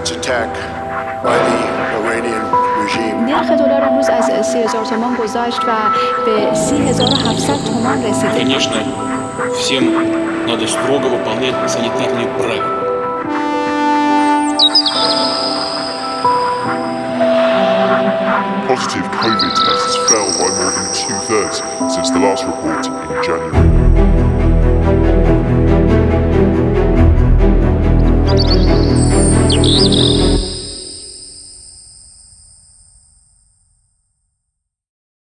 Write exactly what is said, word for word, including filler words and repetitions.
its attack by the Iranian regime. نرخ دلار امروز از سی هزار تومان گذشت و به سی هزار و هفتصد تومان رسید. Конечно, всем надо строго выполнять санитарные правила. Positive COVID tests fell by more than two-thirds since the last report in January.